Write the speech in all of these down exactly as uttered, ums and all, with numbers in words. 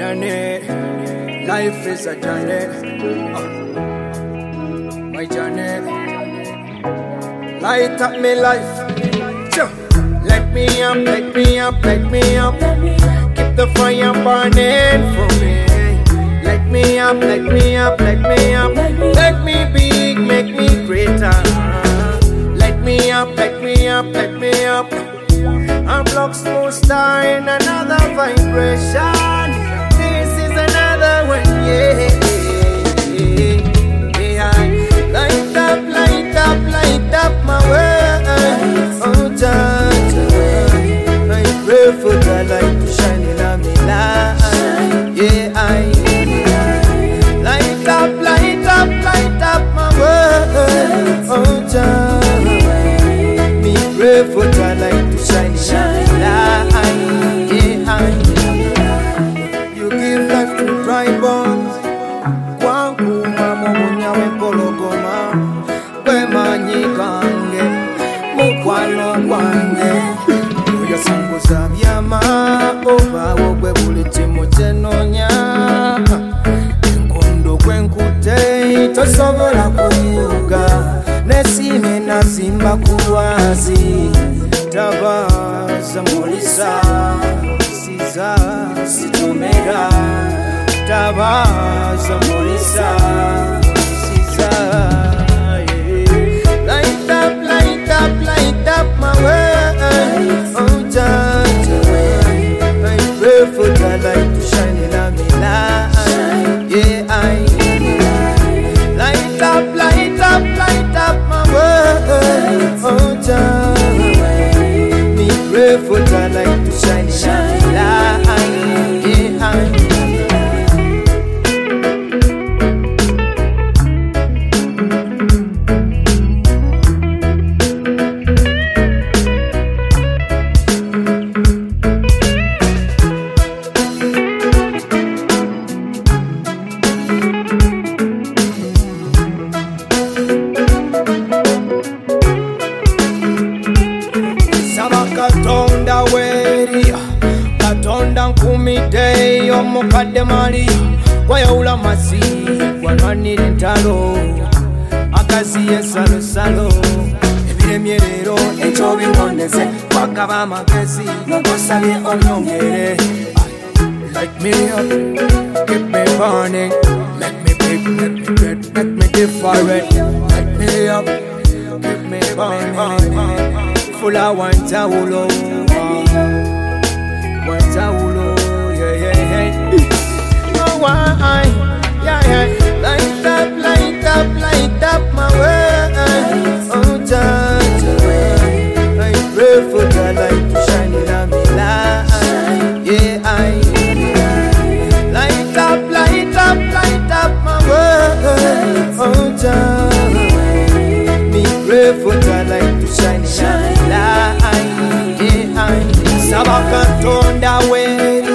journey. Life is a journey. Oh. My journey. Light up me life. Let me up, let me up, let me up. Keep the fire burning for me. Let me up, let me up, let me up. Make me big, make me greater. Let me up, let me up, let me up. I'm block smooth star in another vibration. This is another one, yeah. Yeah, light up, light up, light up my world. Oh, Jah, I pray for the light to shine in me life. Yeah, I light up, light up, light up my world. Oh, Jah, me pray for the light to shine in me life. Yeah, you give life to dry bones. Kwangu mamonya wempologoma kwemanyikanga mukwano gwange oyo sanguza byama obawo gwe buli kimu kyenonya enkondo gwenkute tosobola kuyuga nesime nazimba ku lwazi tabaza mulisa siza sitomera tabaza mulisa siza. Light up, light up, light up my world. Oh, Jah, I pray for the light to shine in me life. Yeah, I light up, light up, light up my world. Oh, Jah, me pray for the light to shine in me life. Yeah, I Katonda weri Katonda nkumide omukadde mali wayawula masigwa lwanira entalo akaziye ensalosalo ebiremye leero ekyo bingoneze wakaba amagezi nogosabye onyongere. Light me up, keep me burning, make me big, make me great, make me different. Light me up, keep me burning. Full of one towel, one towel, yeah, yeah, yeah. Oh, why, yeah, yeah. Light up, light up, light up my world. Oh, Jah, I pray for the light to shine in me life. Yeah, I light up, light up, light up my world. Oh, Jah, me pray for the light to shine in me. Saba Katonda weri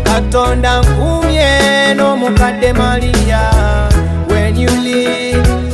Katonda nkumye n'omukadde Maria. When you leave